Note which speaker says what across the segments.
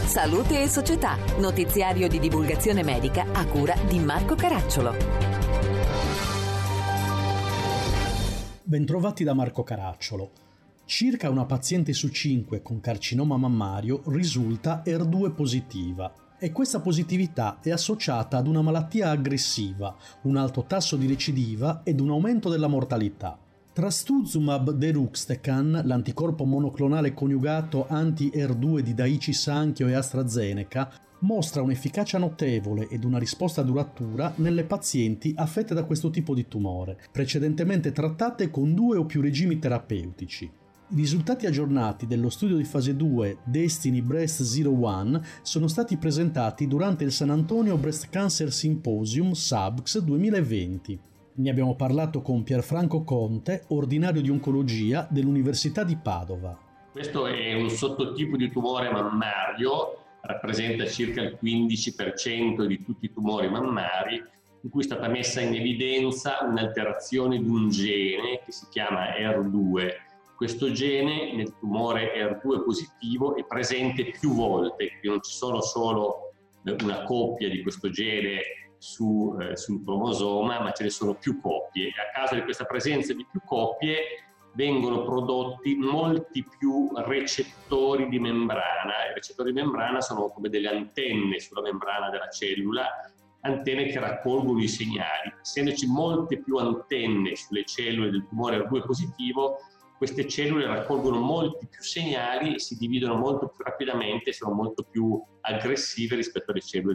Speaker 1: Salute e Società, notiziario di divulgazione medica a cura di Marco Caracciolo.
Speaker 2: Bentrovati da Marco Caracciolo. Circa una paziente su 5 con carcinoma mammario risulta ER2 positiva e questa positività è associata ad una malattia aggressiva, un alto tasso di recidiva ed un aumento della mortalità. Trastuzumab deruxtecan, l'anticorpo monoclonale coniugato anti-ER2 di Daiichi Sankyo e AstraZeneca, mostra un'efficacia notevole ed una risposta duratura nelle pazienti affette da questo tipo di tumore, precedentemente trattate con 2 o più regimi terapeutici. I risultati aggiornati dello studio di fase 2 Destiny Breast 01 sono stati presentati durante il San Antonio Breast Cancer Symposium SABCS 2020. Ne abbiamo parlato con Pierfranco Conte, ordinario di oncologia dell'Università di Padova.
Speaker 3: Questo è un sottotipo di tumore mammario, rappresenta circa il 15% di tutti i tumori mammari, in cui è stata messa in evidenza un'alterazione di un gene che si chiama ER2. Questo gene nel tumore ER2 positivo è presente più volte, quindi non ci sono solo una coppia di questo gene sul cromosoma, ma ce ne sono più coppie. E a causa di questa presenza di più coppie vengono prodotti molti più recettori di membrana. I recettori di membrana sono come delle antenne sulla membrana della cellula, antenne che raccolgono i segnali. Essendoci molte più antenne sulle cellule del tumore ER2 positivo, queste cellule raccolgono molti più segnali e si dividono molto più rapidamente e sono molto più aggressive rispetto alle cellule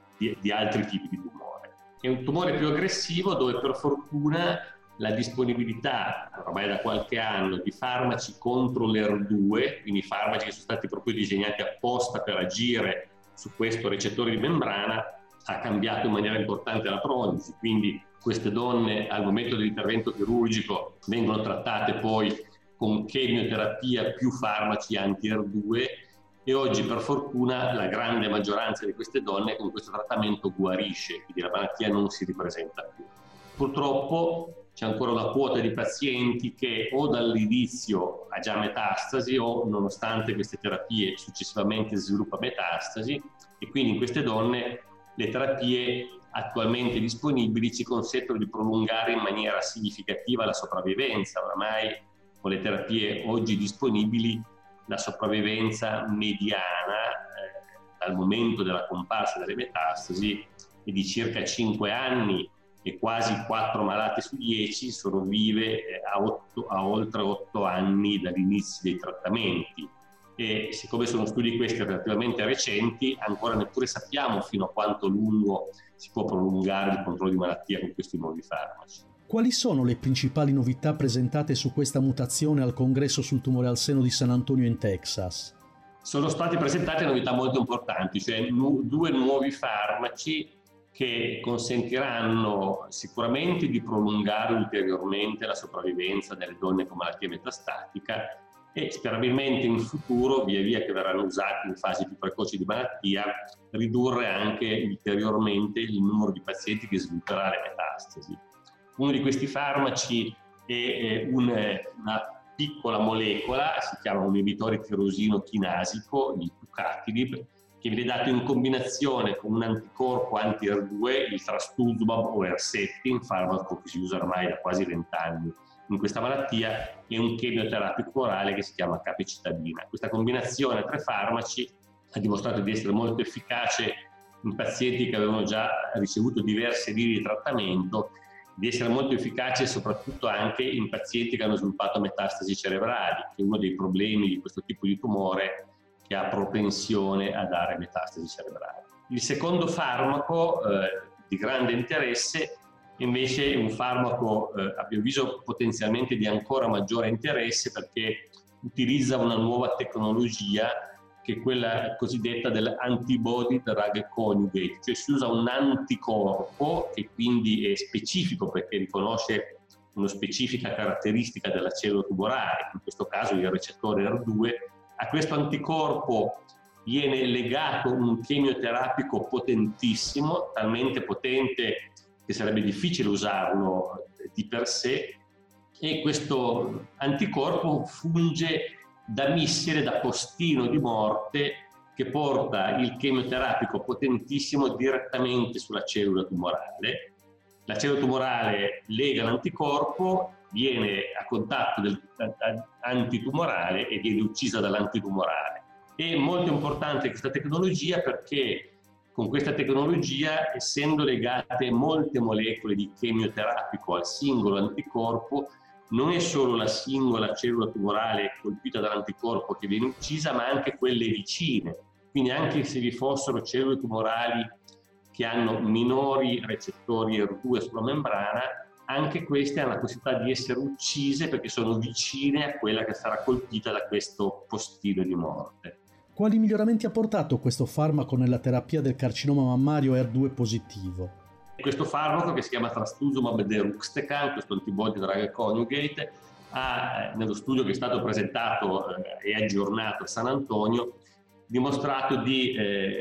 Speaker 3: di altri tipi di tumore. È un tumore più aggressivo dove per fortuna la disponibilità, ormai da qualche anno, di farmaci contro l'ER2, quindi farmaci che sono stati proprio disegnati apposta per agire su questo recettore di membrana, ha cambiato in maniera importante la prognosi. Quindi queste donne al momento dell'intervento chirurgico vengono trattate poi con chemioterapia più farmaci anti-ER2 e oggi per fortuna la grande maggioranza di queste donne con questo trattamento guarisce, quindi la malattia non si ripresenta più. Purtroppo c'è ancora una quota di pazienti che o dall'inizio ha già metastasi o nonostante queste terapie successivamente sviluppa metastasi e quindi in queste donne le terapie attualmente disponibili ci consentono di prolungare in maniera significativa la sopravvivenza. Oramai con le terapie oggi disponibili la sopravvivenza mediana dal momento della comparsa delle metastasi è di circa 5 anni e quasi 4 malate su 10 sono vive a oltre 8 anni dall'inizio dei trattamenti. E siccome sono studi questi relativamente recenti, ancora neppure sappiamo fino a quanto lungo si può prolungare il controllo di malattia con questi nuovi farmaci.
Speaker 2: Quali sono le principali novità presentate su questa mutazione al congresso sul tumore al seno di San Antonio in Texas?
Speaker 3: Sono state presentate novità molto importanti, cioè 2 nuovi farmaci che consentiranno sicuramente di prolungare ulteriormente la sopravvivenza delle donne con malattia metastatica e sperabilmente in futuro, via via che verranno usati in fasi più precoci di malattia, ridurre anche ulteriormente il numero di pazienti che svilupperà le metastasi. Uno di questi farmaci è una piccola molecola, si chiama un inibitore tirosino chinasico, il tucatinib, che viene dato in combinazione con un anticorpo anti-ER2, il trastuzumab o Herceptin, farmaco che si usa ormai da quasi 20 anni in questa malattia, e un chemioterapico orale che si chiama capecitabina. Questa combinazione a 3 farmaci ha dimostrato di essere molto efficace in pazienti che avevano già ricevuto diverse linee di trattamento, di essere molto efficace soprattutto anche in pazienti che hanno sviluppato metastasi cerebrali, che è uno dei problemi di questo tipo di tumore che ha propensione a dare metastasi cerebrali. Il secondo farmaco di grande interesse invece è un farmaco a mio avviso potenzialmente di ancora maggiore interesse perché utilizza una nuova tecnologia che è quella cosiddetta dell'antibody drug conjugate, cioè si usa un anticorpo che quindi è specifico perché riconosce una specifica caratteristica della cellula tumorale, in questo caso il recettore ER2. A questo anticorpo viene legato un chemioterapico potentissimo, talmente potente che sarebbe difficile usarlo di per sé, e questo anticorpo funge da missile, da postino di morte che porta il chemioterapico potentissimo direttamente sulla cellula tumorale. La cellula tumorale lega l'anticorpo, viene a contatto dell'antitumorale e viene uccisa dall'antitumorale. È molto importante questa tecnologia perché con questa tecnologia, essendo legate molte molecole di chemioterapico al singolo anticorpo, non è solo la singola cellula tumorale colpita dall'anticorpo che viene uccisa, ma anche quelle vicine. Quindi anche se vi fossero cellule tumorali che hanno minori recettori ER2 sulla membrana, anche queste hanno la possibilità di essere uccise perché sono vicine a quella che sarà colpita da questo postino di morte.
Speaker 2: Quali miglioramenti ha portato questo farmaco nella terapia del carcinoma mammario ER2 positivo?
Speaker 3: Questo farmaco, che si chiama trastuzumab deruxtecan, questo antibody drug conjugate, ha, nello studio che è stato presentato e aggiornato a San Antonio, dimostrato di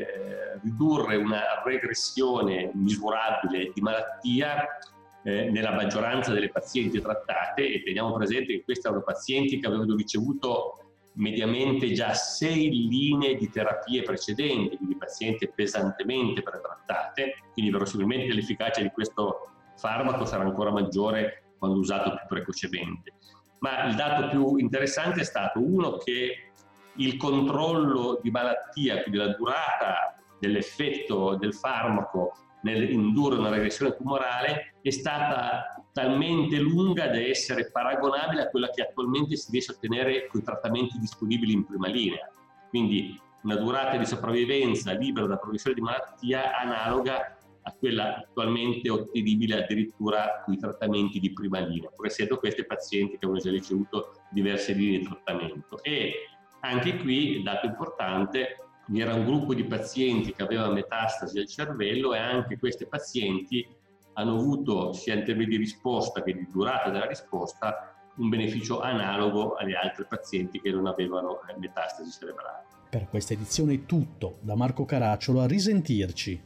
Speaker 3: ridurre una regressione misurabile di malattia nella maggioranza delle pazienti trattate, e teniamo presente che queste erano pazienti che avevano ricevuto mediamente già 6 linee di terapie precedenti, quindi pazienti pesantemente pretrattate, quindi verosimilmente l'efficacia di questo farmaco sarà ancora maggiore quando usato più precocemente. Ma il dato più interessante è stato uno che il controllo di malattia, quindi la durata dell'effetto del farmaco nell'indurre una regressione tumorale, è stata talmente lunga da essere paragonabile a quella che attualmente si riesce a ottenere con i trattamenti disponibili in prima linea. Quindi una durata di sopravvivenza libera da progressione di malattia analoga a quella attualmente ottenibile addirittura con i trattamenti di prima linea, pur essendo questi pazienti che avevano già ricevuto diverse linee di trattamento. E anche qui, il dato importante, vi era un gruppo di pazienti che aveva metastasi al cervello e anche questi pazienti hanno avuto, sia in termini di risposta che di durata della risposta, un beneficio analogo agli altri pazienti che non avevano metastasi cerebrali.
Speaker 2: Per questa edizione è tutto. Da Marco Caracciolo, a risentirci.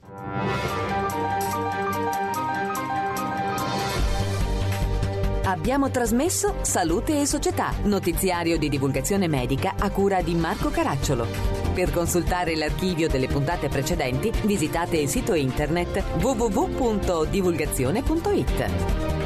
Speaker 1: Abbiamo trasmesso Salute e Società, notiziario di divulgazione medica a cura di Marco Caracciolo. Per consultare l'archivio delle puntate precedenti, visitate il sito internet www.divulgazione.it.